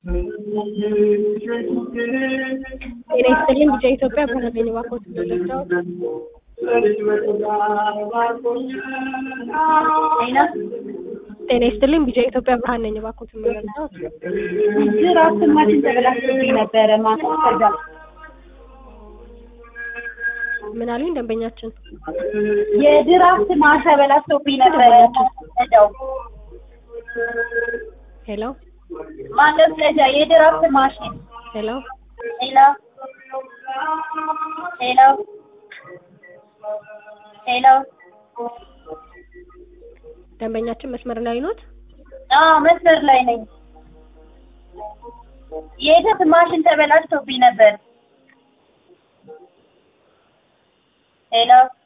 ጤና ይስጥልኝ ቢጫ ኢትዮጵያ በተገኘ ባኮት ተደረገው ጤና ይስጥልኝ ቢጫ ኢትዮጵያ ብርሃን ነኝ ባኮት ተደረገው ድራፍት ማሽን ተበላሽቶብኝ ነበረ ማለት ከዛ ምን አሉኝ ደንበኛችን የድራፍት ማሽን ተበላሽቶብኝ ነበረ እዳው ሄሎ ማለት ለጃ የድራፍት ማሽን ሄሎ ሄሎ ሄሎ ሄሎ ደንበኛችን መስመር ላይ ኖት? መስመር ላይ ነኝ። የድራፍት ማሽን ተበላሽቶብኝ ነበር። ሄሎ